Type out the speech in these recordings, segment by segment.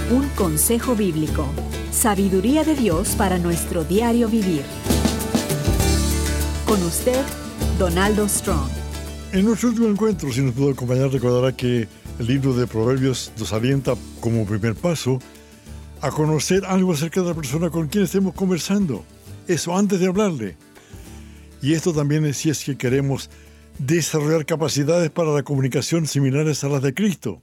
Un consejo bíblico. Sabiduría de Dios para nuestro diario vivir. Con usted, Donaldo Strong. En nuestro último encuentro, si nos pudo acompañar, recordará que el libro de Proverbios nos alienta como primer paso a conocer algo acerca de la persona con quien estemos conversando. Eso antes de hablarle. Y esto también es si es que queremos desarrollar capacidades para la comunicación similares a las de Cristo.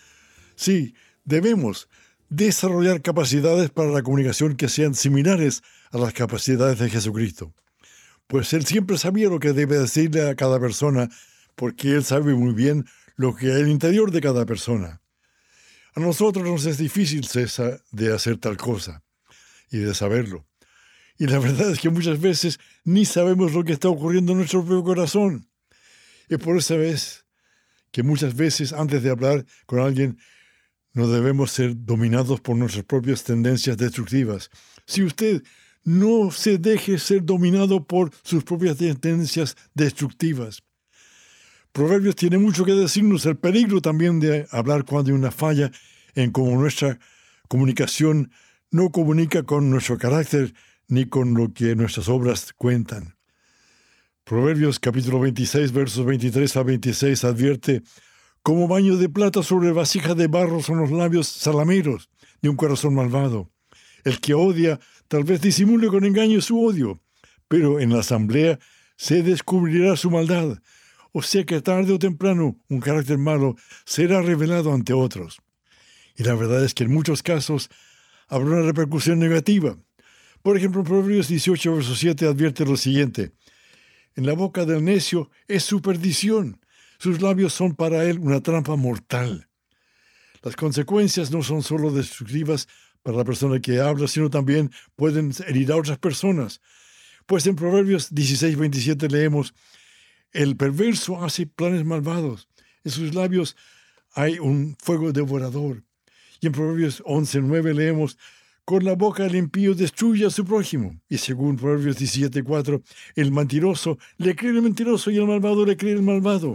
Sí, debemos desarrollar capacidades para la comunicación que sean similares a las capacidades de Jesucristo. Pues Él siempre sabía lo que debe decirle a cada persona, porque Él sabe muy bien lo que hay en el interior de cada persona. A nosotros nos es difícil, César, de hacer tal cosa y de saberlo. Y la verdad es que muchas veces ni sabemos lo que está ocurriendo en nuestro propio corazón. Es por esa vez que muchas veces antes de hablar con alguien no debemos ser dominados por nuestras propias tendencias destructivas. Si usted no se deje ser dominado por sus propias tendencias destructivas. Proverbios tiene mucho que decirnos, el peligro también de hablar cuando hay una falla en cómo nuestra comunicación no comunica con nuestro carácter ni con lo que nuestras obras cuentan. Proverbios capítulo 26, versos 23 a 26 advierte: como baño de plata sobre vasija de barro son los labios salameros de un corazón malvado. El que odia tal vez disimule con engaño su odio, pero en la asamblea se descubrirá su maldad. O sea que tarde o temprano un carácter malo será revelado ante otros. Y la verdad es que en muchos casos habrá una repercusión negativa. Por ejemplo, Proverbios 18, verso 7 advierte lo siguiente: en la boca del necio es su perdición. Sus labios son para él una trampa mortal. Las consecuencias no son solo destructivas para la persona que habla, sino también pueden herir a otras personas. Pues en Proverbios 16, 27 leemos: el perverso hace planes malvados. En sus labios hay un fuego devorador. Y en Proverbios 11, 9 leemos: con la boca el impío destruye a su prójimo. Y según Proverbios 17, 4, el mentiroso le cree el mentiroso y el malvado le cree el malvado.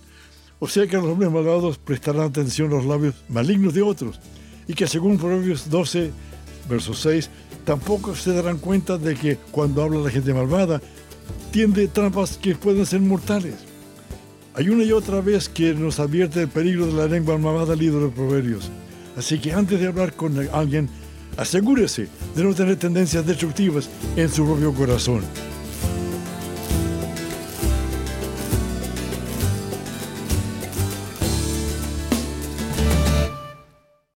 O sea que los hombres malvados prestarán atención a los labios malignos de otros. Y que según Proverbios 12, verso 6, tampoco se darán cuenta de que cuando habla la gente malvada, tiende trampas que pueden ser mortales. Hay una y otra vez que nos advierte el peligro de la lengua malvada el libro de Proverbios. Así que antes de hablar con alguien, asegúrese de no tener tendencias destructivas en su propio corazón.